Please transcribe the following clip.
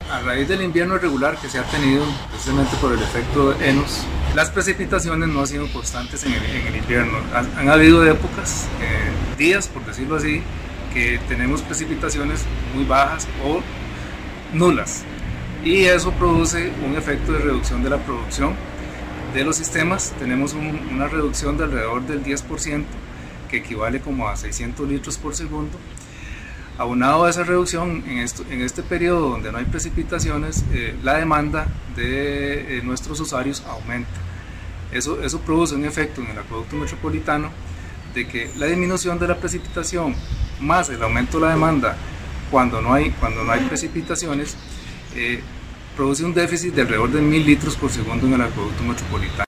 A raíz del invierno irregular que se ha tenido precisamente por el efecto Enos, las precipitaciones no han sido constantes en el invierno. Han habido épocas, días por decirlo así, que tenemos precipitaciones muy bajas o nulas, y eso produce un efecto de reducción de la producción de los sistemas. Tenemos una reducción de alrededor del 10%, que equivale como a 600 litros por segundo. Aunado a esa reducción, en este periodo donde no hay precipitaciones, la demanda de nuestros usuarios aumenta. Eso produce un efecto en el acueducto metropolitano de que la disminución de la precipitación más el aumento de la demanda cuando no hay precipitaciones produce un déficit de alrededor de 1000 litros por segundo en el acueducto metropolitano.